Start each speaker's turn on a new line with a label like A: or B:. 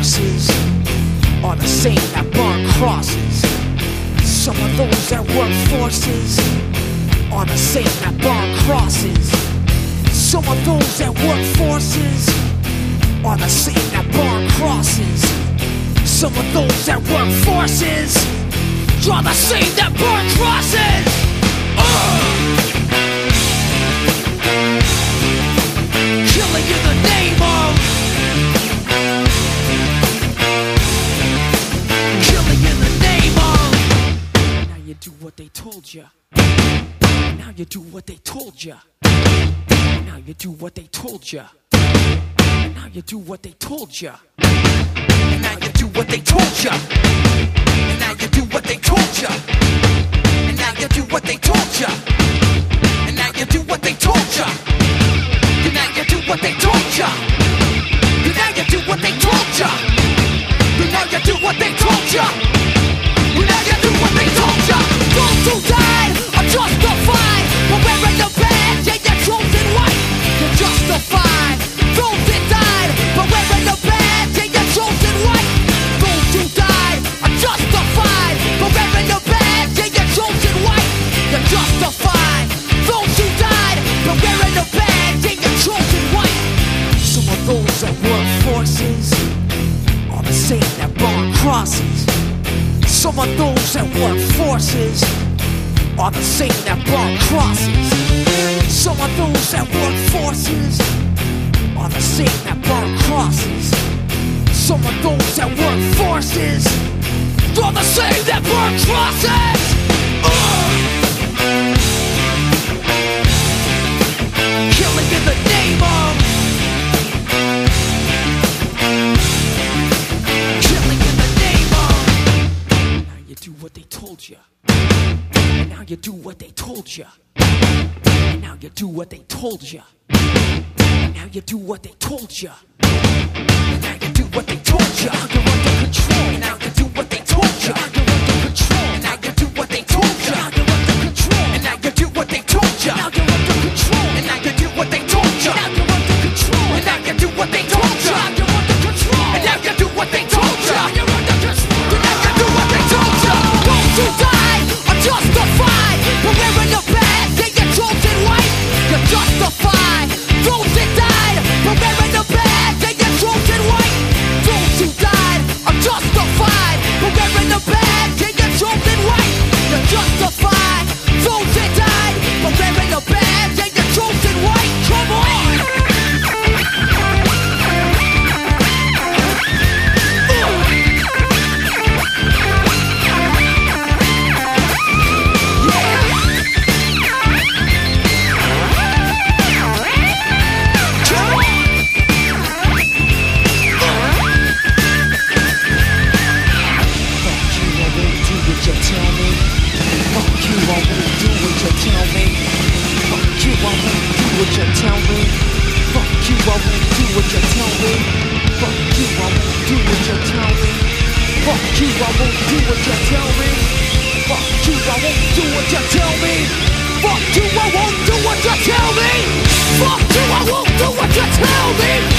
A: forces are the same that burn crosses. Some of those that work forces are the same that burn crosses. Some of those that work forces are the same that burn crosses. Some of those that work forces are the same that burn crosses. Killing in the name of, killing in the name of. Now you do what they told you. Now you do what they told you. Now you do what they told you. Now you do what they told you. Now you do what they told you. Now you do what they told you. And now you do what they told you. And now you do what they told you. And now you do what they told you. And now you do what they told you. And now you do what they told you. And now you do what they told you. Those who died are justified for wearing the badge and your chosen white. You're justified. Those that died for wearing the badge and your chosen white. Those who died are justified for wearing the badge and your chosen white. You're justified. Those who died for wearing the badge and your chosen white. Some of those that work forces are the same that burn crosses. Some of those that work forces are the same that burn crosses. Some of those that work forces are the same that burn crosses. Some of those that work forces are the same that burn crosses. Killing in the name of, killing in the name of. Now you do what they told you. And now you do what they told you. And now you do what they told you. And now you do what they told you. And now you do what they told you. Now you're under control. And now you do what they told you. Now you're under control. And now you do what they told you. Now you're under control. And now you do what they told you. Now you're under control. And now you do what they told you. Now you're under control. And now you do what they told you. Now you're under control. And now you do what they told you. Now you're under control. And now you do what they told you. Those who died are justified for wearing the badge and your chosen white. You're justified. Those that died for wearing the badge and your chosen white. Those who died are justified for wearing the badge and your chosen white. You're justified. Those that died for wearing the badge and your chosen white. Come on! Fuck you, I won't do what you tell me.